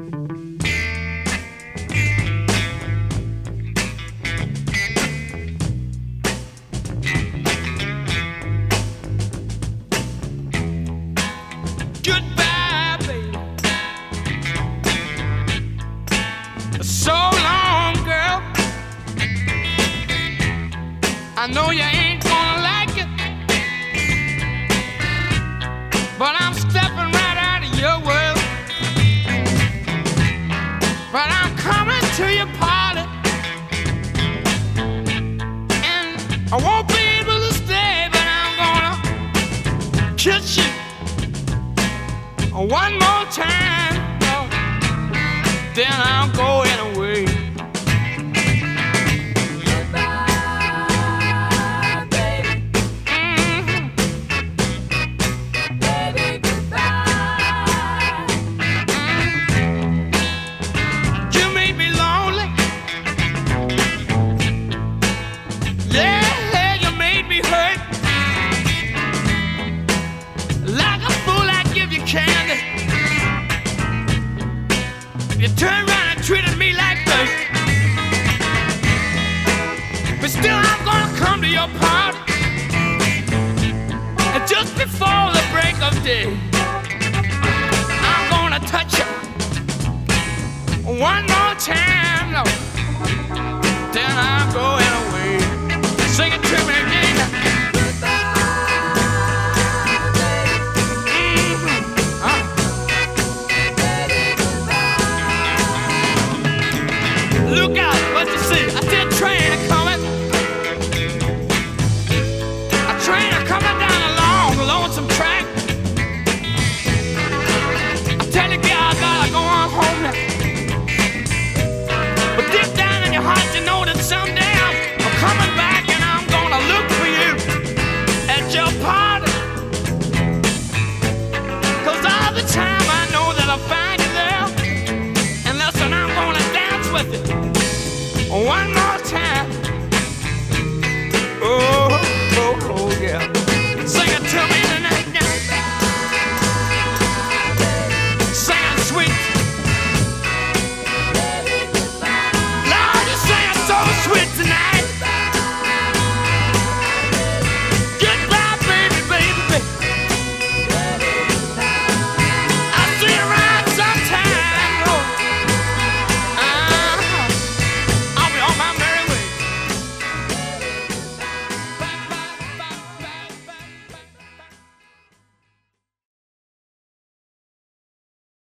Goodbye, baby. So long, girl. I know you ain't gonna like it, but I'm stepping right out of your world. But I'm coming to your party, and I won't be able to stay, but I'm gonna kiss you one more time, then I'm going away. Goodbye, baby. Baby, goodbye. You made me lonely. Yeah, you made me hurt. Like a fool, I give you candy. You turned around and treated me like dirt. But still, I'm gonna come to your party. And just before the break of day, I'm gonna touch you one more time.